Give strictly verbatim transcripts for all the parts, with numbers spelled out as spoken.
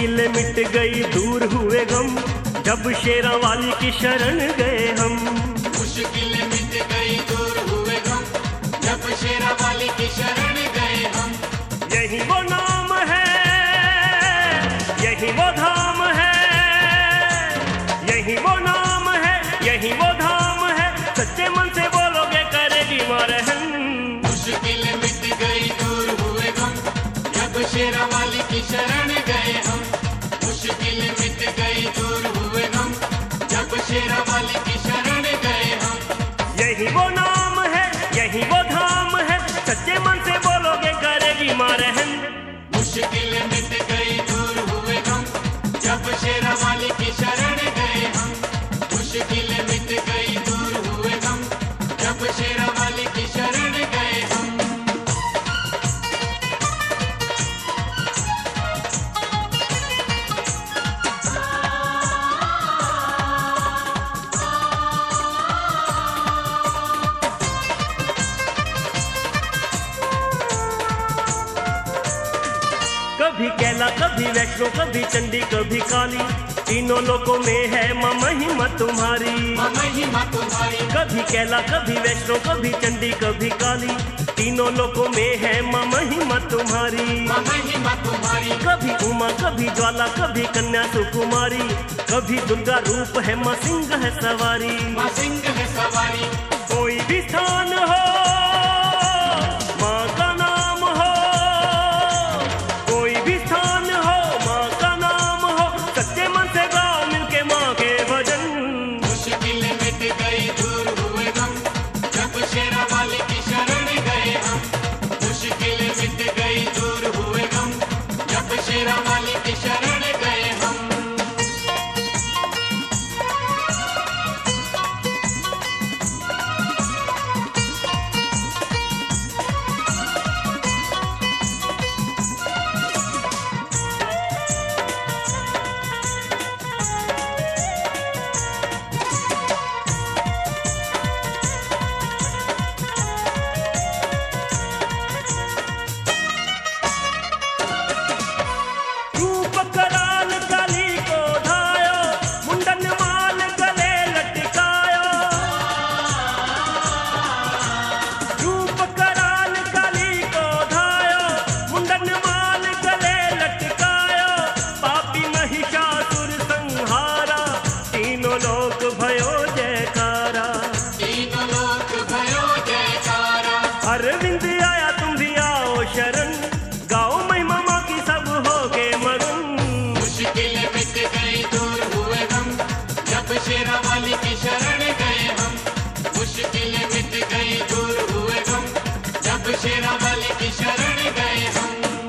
मुश्किलें मिट गई दूर हुए गम, जब शेरा वाली की शरण गए हम। मुश्किलें मिट गई दूर हुए गम, जब शेरा वाली की शरण गए हम। यही वो नाम है, यही वो धाम है, यही वो नाम है, यही वो धाम है, सच्चे मन से बोलोगे करेगी माँ रहम। मुश्किलें मिट गई दूर हुए गम, जब शेरा वाली की शरण गए हम। मुश्किलें मिट गई दूर हुए गम, जब शेरा वाली की शरण गए हम। यही वो नाम है, यही वो धाम है, सच्चे मन से बोलोगे करेगी माँ रहम। मुश्किलें मिट गई दूर हुए गम, जब शेरा वाली की शरण गए हम। मुश्किलें मिट गई दूर हुए गम, जब शेरा वाली की शरण गए हम। कभी कैला, कभी वैष्णो, कभी चंडी, कभी काली, तीनों लोकों में है माँ महिमा तुम्हारी। माँ महिमा तुम्हारी, कभी कैला, कभी वैष्णो, कभी चंडी, कभी काली, तीनों लोकों में है माँ महिमा तुम्हारी। माँ महिमा तुम्हारी, कभी उमा, कभी ज्वाला, कभी कन्या सुकुमारी, कभी दुर्गा रूप है माँ सिंह है सवारी। माँ सिंह है सवारी। कोई भी स्थान हो माँ का नाम हो, कोई भी स्थान हो माँ का नाम हो, सच्चे मन से गाओ मिलके माँ के भजन। मुश्किलें मिट गई दूर हुए गम, जब शेरा वाली की शरण गए हम। मुश्किलें मिट गई दूर हुए गम, जब शेरा वाली की शरण गए हम। रूप कराल काली को धायो, मुंडन माल गले लटकायो। रूप कराल काली को धायो, मुंडन माल गले लटकायो। पापी महिषासुर संहारा, तीनों लोक भयो जयकारा। तीनों लोक भयो जयकारा। अरविंद आया तुम भी आओ शरण, गाओ महिमा माँ की सब हो गए मगन। मुश्किलें मिट गई दूर हुए गम, जब शेरा वाली की शरण गए हम। मुश्किलें मिट गई दूर हुए गम, जब शेरा वाली की शरण गए हम।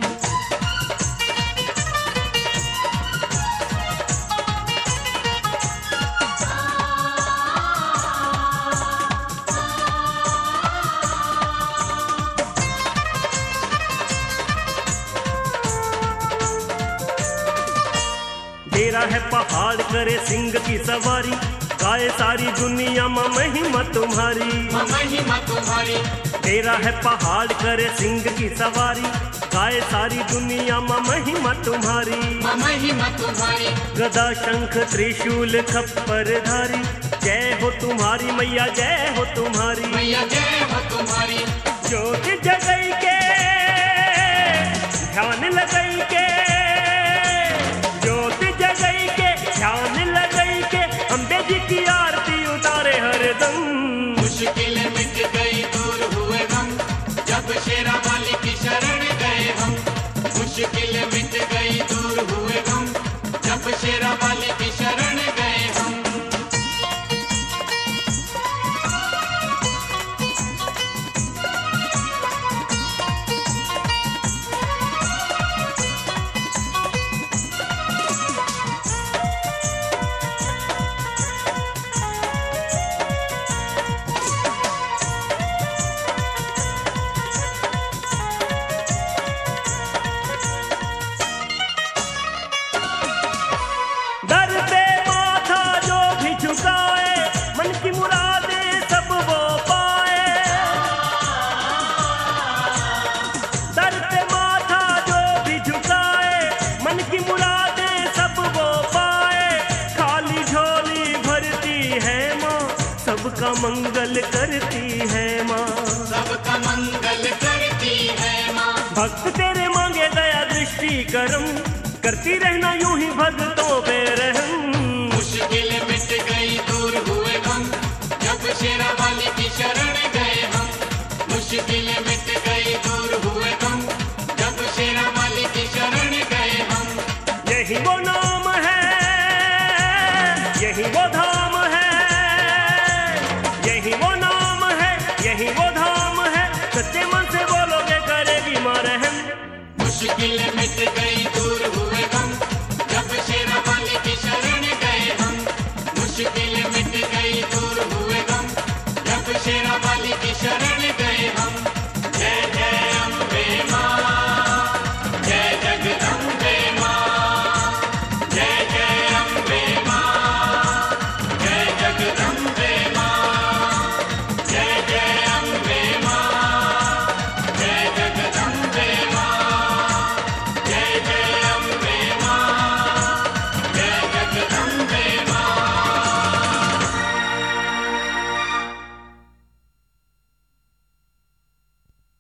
तेरा है पहाड़ करे सिंह की सवारी, गाए सारी दुनिया माँ महिमा तुम्हारी। माँ महिमा तुम्हारी, तेरा है पहाड़ करे सिंह की सवारी, गाए सारी दुनिया माँ महिमा तुम्हारी। माँ महिमा तुम्हारी, गदा शंख त्रिशूल खप्पर धारी, जय हो तुम्हारी मैया जय हो तुम्हारी। मैया जय हो तुम्हारी। ज्योति जगई के ध्यान लगई के, ज्योति जगई के ध्यान लगई के, अम्बे जी की आरती उतारे हरदम। मुश्किलें मिट गई दूर हुए गम, जब शेरा वाली की शरण गए हम। मुश्किलें मिट गई दूर हुए गम, जब शेरा वाली की शरण गए हम। मंगल करती है माँ, सबका मंगल करती है माँ। भक्त तेरे मांगे दया दृष्टि करम, करती रहना यूं ही भक्तों पे रहम। मुश्किल मिट गई दूर हुए गम, जब शेरा वाली की शरण गए हम। मुश्किल मिट गई दूर हुए गम, जब शेरा वाली की शरण गए हम। यही वो नाम है, यही वो धाम